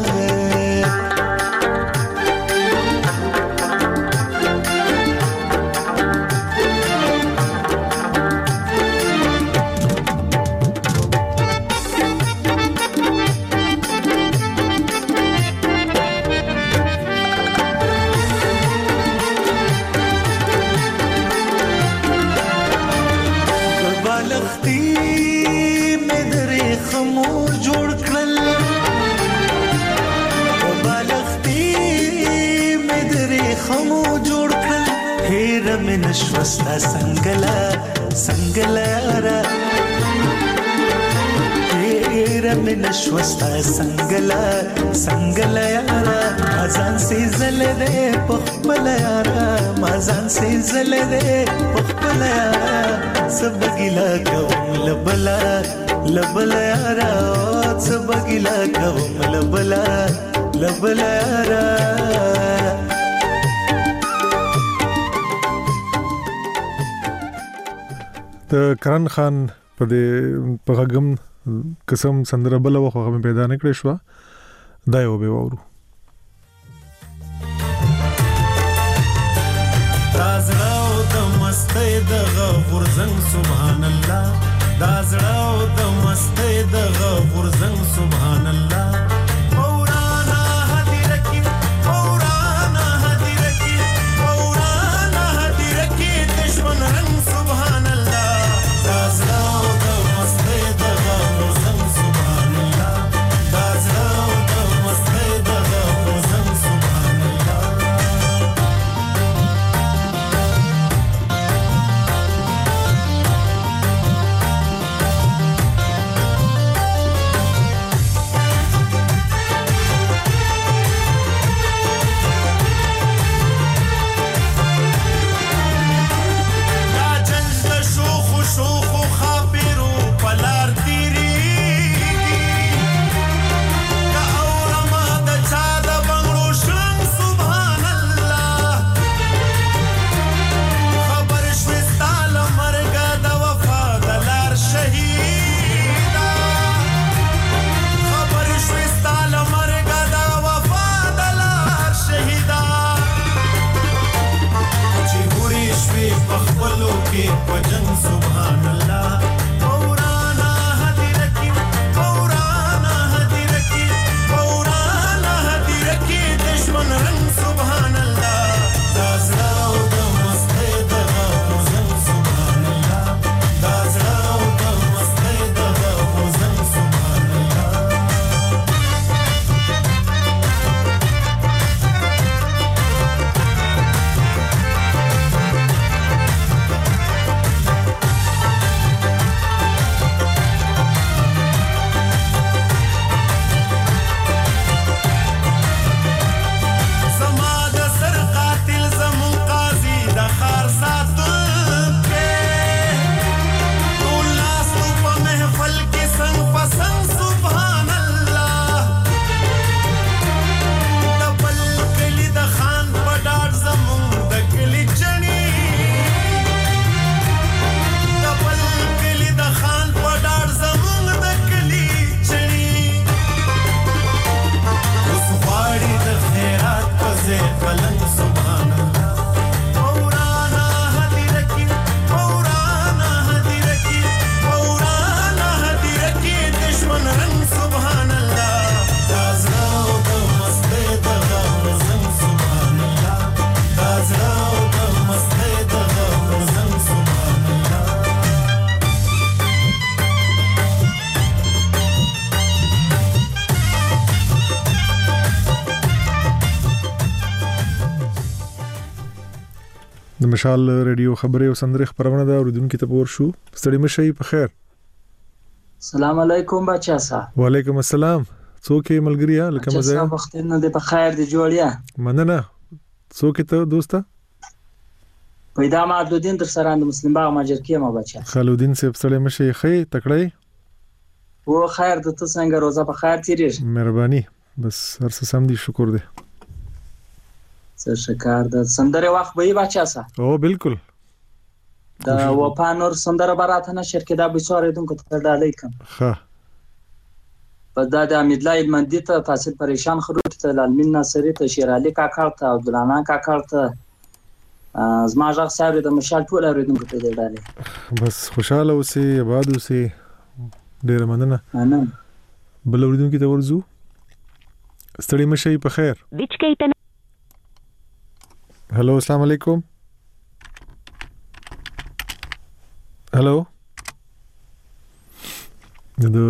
[SPEAKER 18] نشوستا سنگلا یارا تیرا من نشوستا سنگلا یارا مازان سي زله دې پخپل یارا مازان سي زله دې پخپل یارا سبګیلا کوم لبلا لبلا یارا سبګیلا کوم لبلا لبلا یارا
[SPEAKER 4] د کرن خان په دې په غم قسم سندره بل وخت هم پیدا نکړې شو دا یو به وورو
[SPEAKER 18] دازړاو د مستۍ د غفور زنګ سبحان الله دازړاو د مستۍ د غفور زنګ سبحان الله مولانا هدیرکی مولانا هدیرکی مولانا هدیرکی دشمن رنگ سبحان الله دازړاو د مستۍ د غفور زنګ سبحان الله دازړاو د مستۍ د غفور زنګ سبحان الله
[SPEAKER 4] د مشال ریډیو خبري او سندره خبرونه دا اوریدونکو ته پور شو ستړي مشي په خیر
[SPEAKER 1] السلام علیکم بچا صاحب
[SPEAKER 4] وعلیکم السلام څوک ملګریا لکه مزه
[SPEAKER 1] بچا وخت نه د په خیر دی جوړیا
[SPEAKER 4] مننه څوک ته دوستا
[SPEAKER 1] پیدا معدودین در سره د مسلم باغ ماجر کې ما بچا
[SPEAKER 4] خالودین صاحب ستړي مشي خې تکړه
[SPEAKER 1] و خیر د ته څنګه روزه په خیر تیریږي
[SPEAKER 4] مهرباني بس هر څه سم دي شکر دی
[SPEAKER 1] څه شکر د سندره وخت به بچا صاحب
[SPEAKER 4] او بالکل
[SPEAKER 1] د وپانور سندره براته نه شرکت د بشاره دونکو ته ډالۍ کوم
[SPEAKER 4] ها
[SPEAKER 1] په د امیدلای مندی ته فاصل پریشان خروت ته لالمین ناصری ته شیر علي کاکړ ته عبدالرحمن کاکړ ته زما ځخ صاحب د مشال ټول اوریدونکو ته ډالۍ
[SPEAKER 4] بس خوشاله اوسئ آباد اوسئ ډیر مننه بل اوریدونکو ته ورزو ستړي مشي په خیر
[SPEAKER 22] بچکې
[SPEAKER 4] हेलो अस्सलाम वालेकुम हेलो د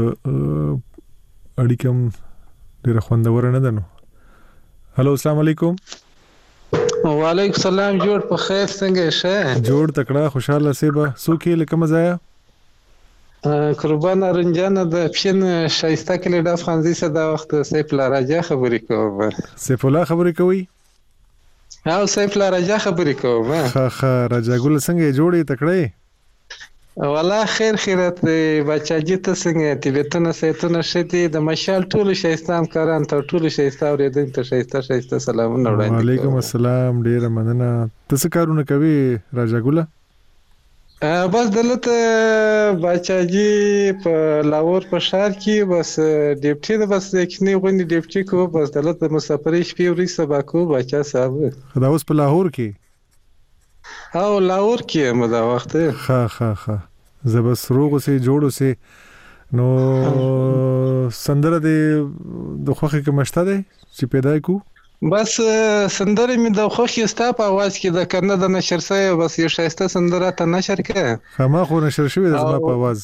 [SPEAKER 4] اړیکم ډیره خوندور نه ده نو हेलो अस्सलाम वालेकुम
[SPEAKER 23] وعلیکم السلام جوړ په خیر څنګه شه
[SPEAKER 4] جوړ تکړه خوشاله سیبا سوکي لکه مزایا
[SPEAKER 23] قربان رنجانه د پښین شایسته کلی د افغانزي صدا وخت سیف الله راجا خبرې کوم.
[SPEAKER 4] سیف الله خبرې کوي؟
[SPEAKER 23] او سیف الله راجا خبرې کوم.
[SPEAKER 4] ها راجا ګل څنګه جوړې تکړه؟
[SPEAKER 23] والله خیر خیرت بچاجي ته څنګه تیبتونه سیتونه شتي د مشال ټول شایستان کاران ته ټول شایسته اوریدل ته شایسته سلامونه وړاندې.
[SPEAKER 4] وعلیکم السلام ډیر مننه. تاسو کارونه کوي راجا ګل؟
[SPEAKER 23] بس دلته بچاجي په لاور په شهر کې بس ډیپټي د بس کینی غونډي ډیپټي کو بس دلته مسافرې شپې ورې سبا کو بچا صاحب.
[SPEAKER 4] دا اوس په لاهور کې؟
[SPEAKER 23] او لاور کې مدا وخت.
[SPEAKER 4] ها زبس روغ سي جوړو سي نو سندره د خوخه کې مشته ده چې پیدا کو.
[SPEAKER 23] بس سندره می د خوخي ستا په आवाज کې د کنه د نشر سره بس یو شایسته سندره ته نشر کړه.
[SPEAKER 4] خما خو نشر شوی د زما په आवाज.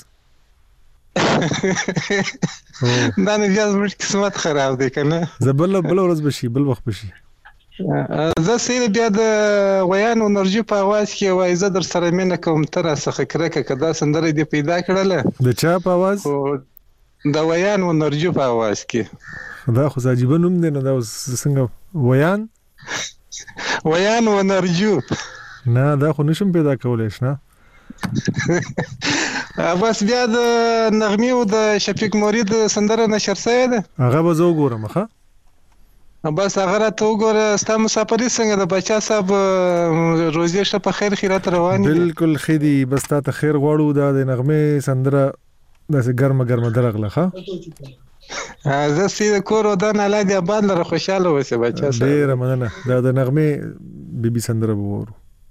[SPEAKER 23] دا نه بیا زموږ قسمت خراب دی کنه.
[SPEAKER 4] زبل ورځ بشي بل وخت بشي.
[SPEAKER 23] زه سې بیا د ویان انرژي په आवाज کې وای زه در سره مینه کوم تر څخه کرکه کدا سندره دی پیدا کړله.
[SPEAKER 4] د چا په आवाज؟
[SPEAKER 23] د ویان انرژي په आवाज کې.
[SPEAKER 4] دا خو عجیب نوم دی نو دا څنګه ویان
[SPEAKER 23] انرژي؟
[SPEAKER 4] نه دا خو نشم پیدا کولای شنه.
[SPEAKER 23] بس بیا د نغمه او د شفیق مرید سندره نشر سوی ده.
[SPEAKER 4] هغه به زه وګورم. ښه
[SPEAKER 23] بس هغه راته وګوره. ستا مسافري څنګه د بچا صاحب روزي شه په خیر خیرات روان دي؟
[SPEAKER 4] بالکل خېدي. بس تا ته خیر غواړو. دا د نغمه سندره داسې ګرمه درغله. ښه
[SPEAKER 23] زه سې کور ودان الله دې آباد لره خوشاله اوسې بچا صاحب.
[SPEAKER 4] ډیره مننه. دا د نغمه بیبي سندره وورو.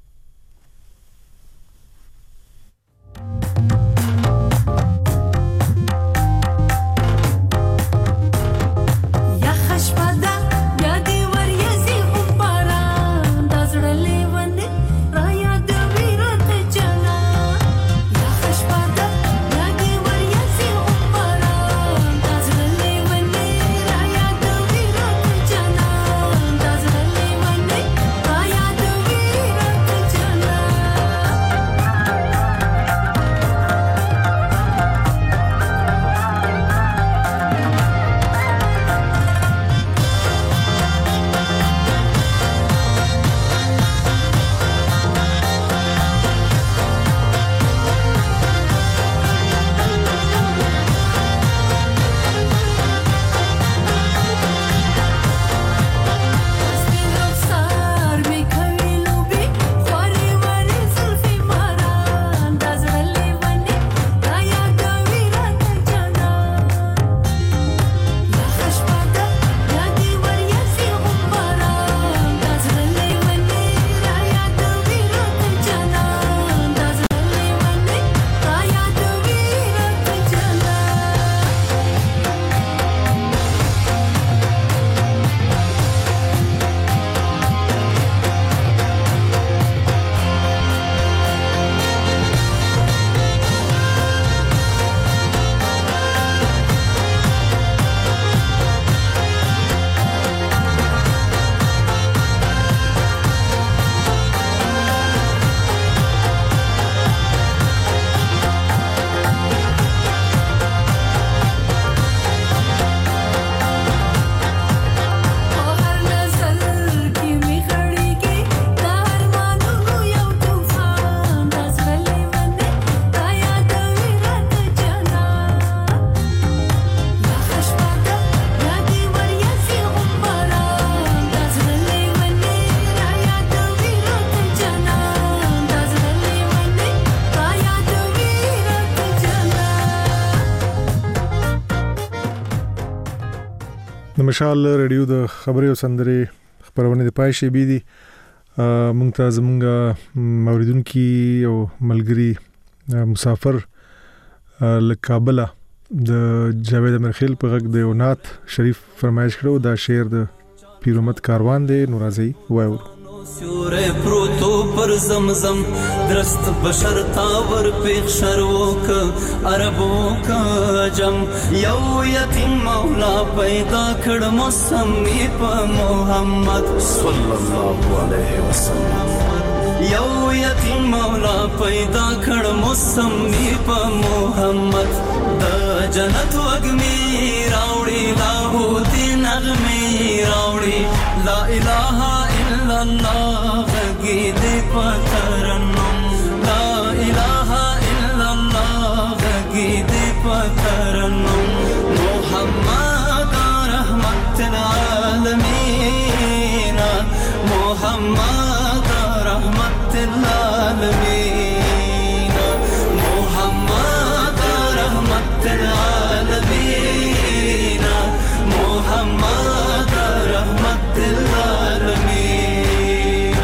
[SPEAKER 4] د مشال ریډیو د خبري او سندري خبرونه د پای شي بي دي مونږ موریدونکو او ملګری مسافر له کابل د جاوید مرخیل په غږ د یونات شریف فرمایش کړو. دا شعر د پیرومت کاروان دی. نورازي وایو
[SPEAKER 10] سیوره پروتو پر زمزم درست بشر تاور پیخ شروک عربو کا جم یو یتیم مولا پیدا کړ موسمی په محمد صلی الله علیه وسلم. یو یتیم مولا پیدا کړ موسمی په محمد د جنت وګمی راوړي لاهوتی نغمه راوړي لا اله الا الله غږی دې پترنم لا اله الا الله غږی دې پترنم محمد رحمت العالمین محمد رحمت العالمین محمد رحمت العالمین محمد رحمت العالمین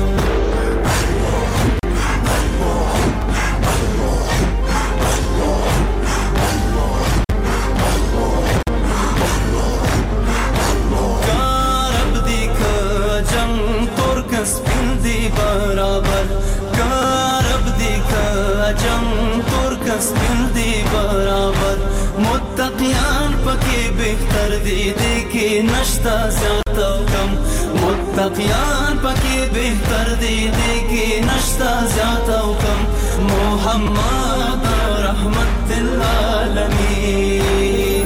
[SPEAKER 10] کارب دی که جنگ ترک سپین دی برابر کارب دی که جنگ ترک سپین دی برابر متقیان پکی بہتر دی دیکھی نشتا زیادہ کم متقیان پکی بہتر دی دیکھی نشتا زیادہ کم محمد رحمت العالمین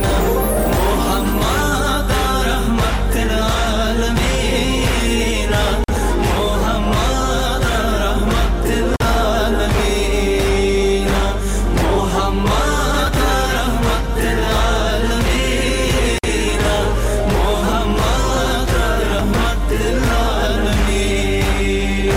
[SPEAKER 10] محمد رحمت العالمین محمد رحمت العالمین محمد رحمت العالمین محمد رحمت العالمین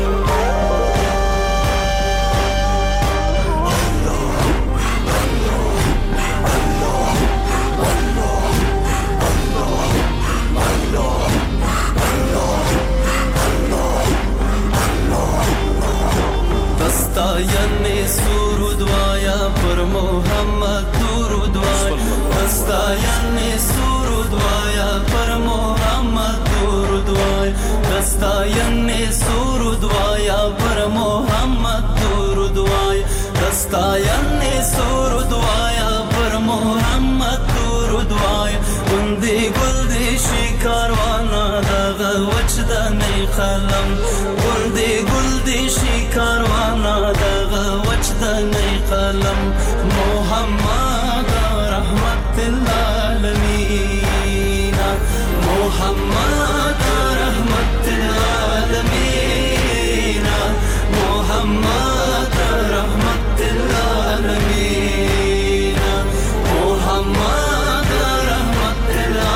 [SPEAKER 10] دستایان سرود وایا پر محمد درود وایا دستایان سرود وایا پر محمد درود وایا دستایان سرود وایا پر محمد درود وایا دستایان سرود وایا پر محمد درود وایا گندی گلدی شکاروانا دغه وچدنی خلم گندی گلدی شکاروانا دغه وچدنی قلم محمد رحمت العالمین محمد رحمت العالمین محمد رحمت العالمین محمد رحمت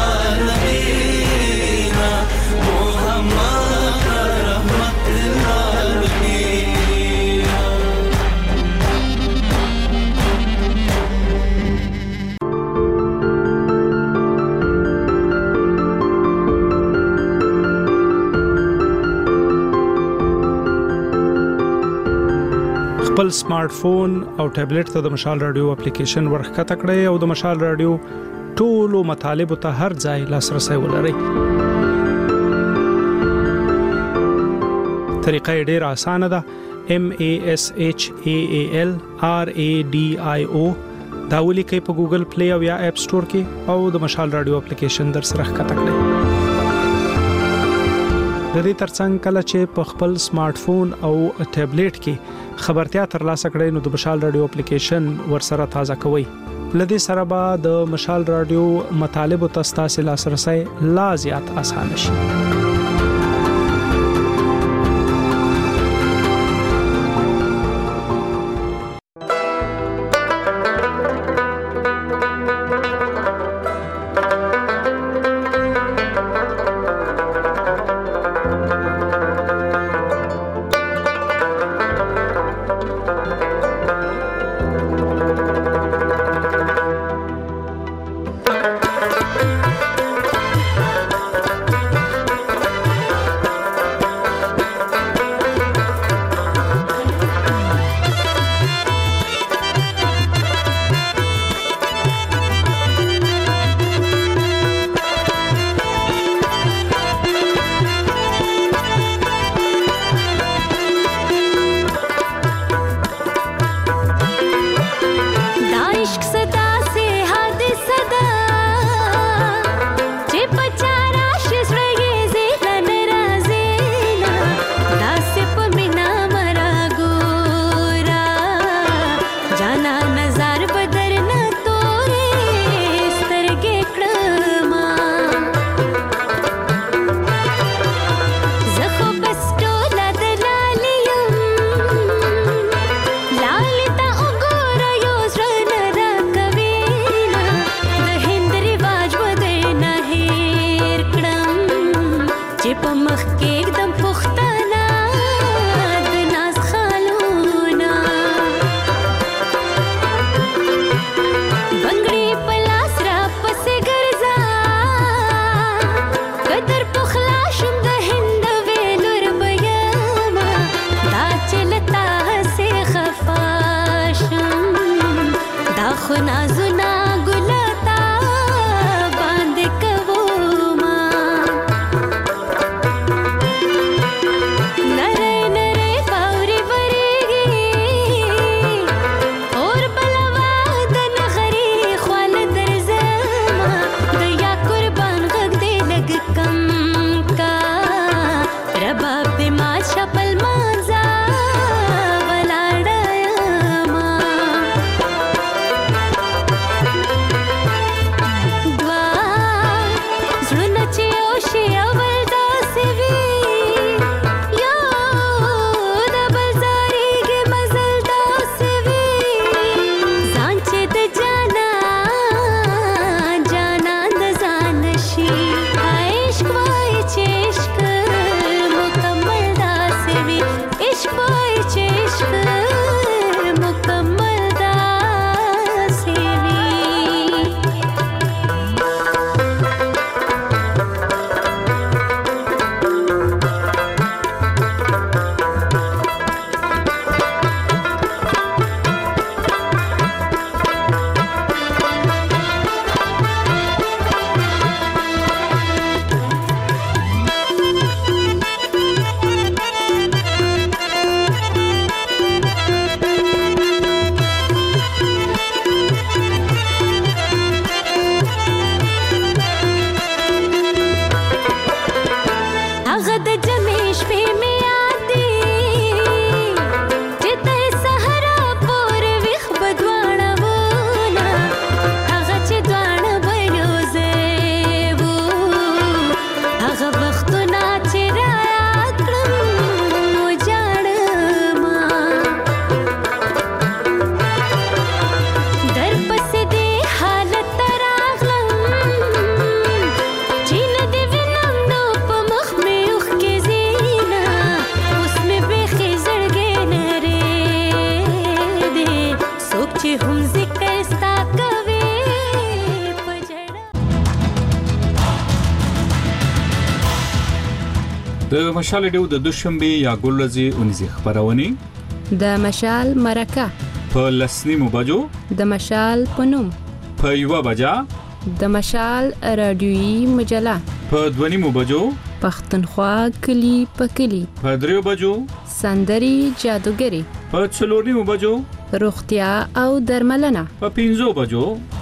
[SPEAKER 10] العالمین محمد رحمت العالمین
[SPEAKER 2] خپل سمارټ فون او ټابلیټ ته د مشال رادیو اپلیکیشن ورخکته کړئ او د مشال رادیو ټولو مطالب ته هر ځای لاسرسي ولرئ. طریقه ډېره اسانه ده. MASHALRADIO دا ولیکئ په ګوګل پلی او یا اپ سٹور کې او د مشال رادیو اپلیکیشن در سره ښکته کړئ. د دې ترڅنګ کله چې په خپل سمارټ فون او ټابلیټ کې خبرتیا ترلاسه کړئ نو د مشال رادیو اپلیکیشن ورسره تازه کوئ. لدې سره به د مشال رادیو مطالب او تاسو لاسرسي لا زیات اسانه شي.
[SPEAKER 3] په مخ کې एकदम پختانا د ناز خالونا بنگړي په لاس را پسې ګرځا قدر پخلا شم د هند ویلور بیاما دا چلتا سه خفاشم دا خو نازنا ګلتا باندې کوما نره نره باوري وريږي اور بلوا د نغري خپل درځما د یا قربان غږ دې لګ کم کا رباب دې ما شپل مانزا ولاړما دوا زړه چې او شي اول داسې وي یو د بازاري کې مزل داسې وي ځان چې د جانا جانا د ځان شي عشق وای چې عشق مکمل داسې وي عشق وای چې عشق مکمل داسې وي هغه د جمع شپې مې یاد دي چې ته سهارا پورې ویښ به دواړه وونه هغه چې دواړه به یو ځای وو هغه وختونه چې رایاد کړم وجاړما در پسې دې حالت ته راغلم چې نه دې وینم نو په مخ مې اوښکې ځينه اوس مې بیخي زړګی نری دی څوک چې هم ذکر ستا کوي په ژړا
[SPEAKER 8] د مشال ډیو د دوشنبه یا ګلورځي اونیزه خبرونه
[SPEAKER 7] د مشال مرکه
[SPEAKER 8] په لسنیمو بجو
[SPEAKER 7] د مشال پنوم
[SPEAKER 8] په یو بجا
[SPEAKER 7] د مشال رادیویي مجله
[SPEAKER 8] په دونیمو بجو
[SPEAKER 7] پښتونخوا کلی په کلی
[SPEAKER 8] په دریو بجو
[SPEAKER 7] سندري جادوګری
[SPEAKER 8] په څلورنیمو بجو
[SPEAKER 7] روغتیا او درملنه
[SPEAKER 8] په 5 بجو